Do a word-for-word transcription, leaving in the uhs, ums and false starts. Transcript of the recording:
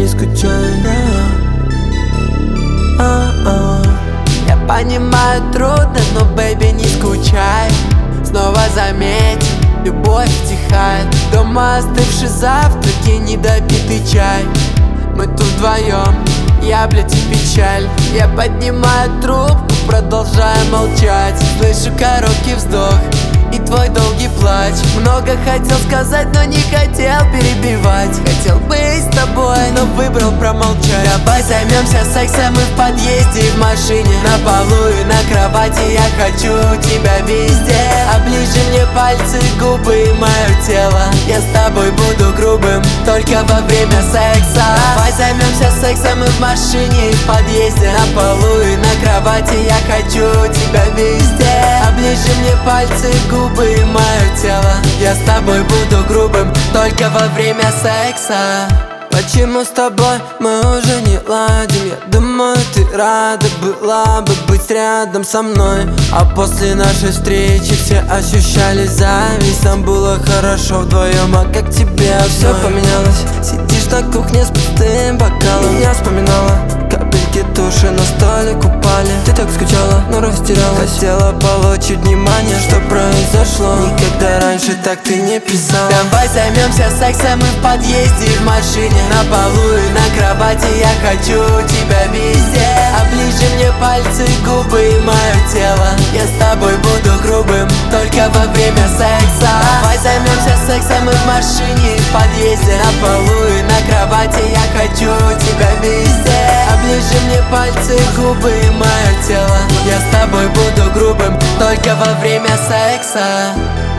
не скучай. А-а. Я понимаю, трудно, но, бэйби, не скучай. Снова заметь, любовь утихает. Дома остывший завтрак и недопитый чай. Мы тут вдвоем, я, блядь, и печаль. Я поднимаю трубку, продолжаю молчать. Слышу короткий вздох и твой долгий плач. Много хотел сказать, но не хотел перебивать. Хотел быть с тобой, но выбрал промолчать. Давай займемся сексом и в подъезде, и в машине, на полу и на кровати. Я хочу тебя везде. Оближи мне пальцы, губы и мое тело. Я с тобой буду грубым только во время секса. Давай займемся сексом и в машине, и в подъезде, на полу и на кровати. Я хочу тебя везде. Оближи мне пальцы, губы и мое тело. Я с тобой буду грубым только во время секса. Почему с тобой мы уже не ладим? Я думаю, ты рада была бы быть рядом со мной. А после нашей встречи все ощущали зависть. Нам было хорошо вдвоем, а как тебе все поменялось? Сидишь на кухне с пустым бокалом. Меня вспоминала, капельки туши на столик упали. Ты так скучала, но растерялась. Хотела получить внимание, что произошло. Никогда раньше так ты не писала. Давай займемся сексом и в подъезде, и в машине, на полу и на кровати. Я хочу тебя везде. Оближи мне пальцы, губы и мое тело. Я с тобой буду грубым только во время секса. Давай займемся сексом и в машине, и в подъезде, на полу и на кровати. Я хочу тебя везде. Оближи мне пальцы, губы и мое тело. Я с тобой буду грубым только во время секса.